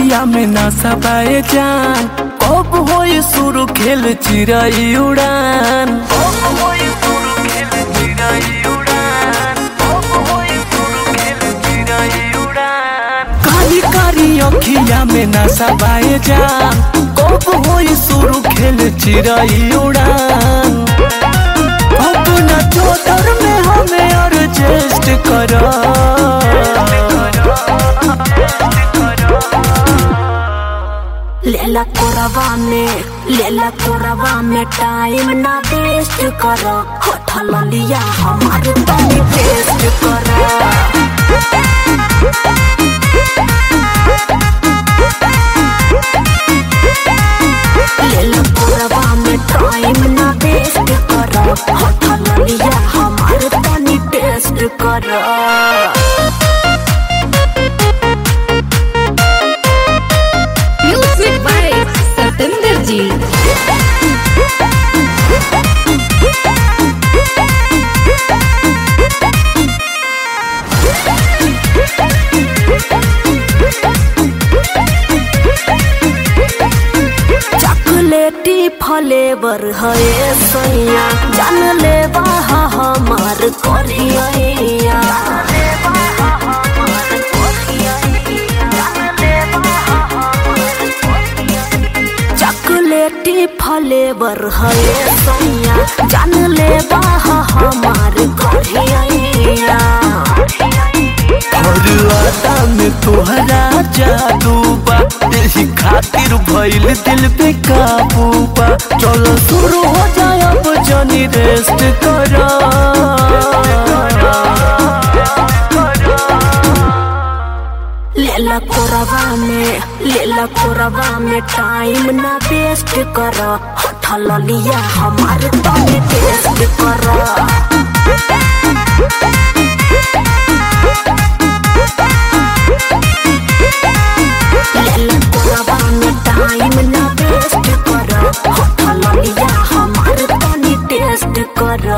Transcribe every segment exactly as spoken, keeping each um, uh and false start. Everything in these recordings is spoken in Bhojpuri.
अखिया में ना सबाए जान, कब होई शुरू खेल चिराई उड़ान। कारी कारी अखिया में ना सबाए जान, कब होई शुरू खेल चिराई उड़ान। अपना चौधर में हमें एडजस्ट करा, लेला कोरवा में लेला कोरवा में टाइम ना वेस्ट करो, होठल लिया हमारे तनी टेस्ट करो। लेला कोरवा में टाइम ना वेस्ट करो, होठल लिया हमारे तनी टेस्ट करो। सतेंद्र जी चॉकलेटी फ्लेवर है सैया, जान ले बहा हमार कोरिया। चॉकलेटी फ्लेवर है सैया, जान ले बहा हमार कोरिया। हर आटा में तोहरा जादू बा, यही खातिर भइल दिल पे काबू बा। चलो शुरू हो जाए अब जानी रेस्ट करा। लेला कोरवा में लेला कोरवा में टाइम ना वेस्ट करो, होठल लिया हमारे तनी टेस्ट करो। लेला कोरवा में टाइम ना वेस्ट करो, होठल लिया हमारे तनी टेस्ट करो।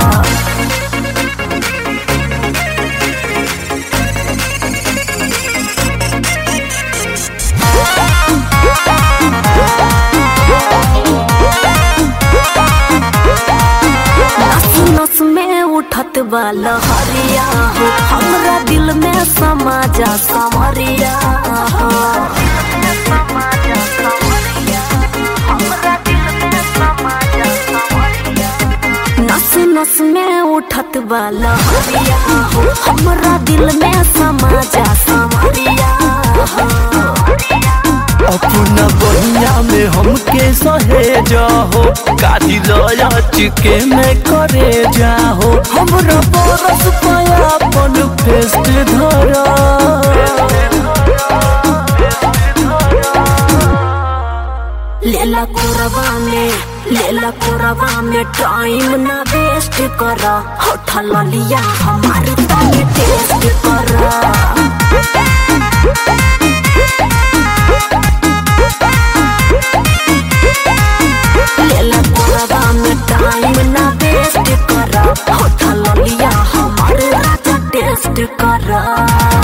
नस में उठत वाला हरिया हो, हमरा दिल में समा जा समरिया हो। नस नस में उठत वाला हरिया हो, हमरा दिल में समा जा समरिया हो। अपना बहिया में हमके सहे जाहो, काली लया चिके में करे जाहो। हमरा बरस पाया अपन फेस्ट धरा, लेला कोरवा में लेला कोरवा में टाइम ना वेस्ट करो, होठल लिया हमारे तनी टेस्ट करो। लेला कोरवा में टाइम ना वेस्ट करो, होठल लिया हमारे राजा टेस्ट करो।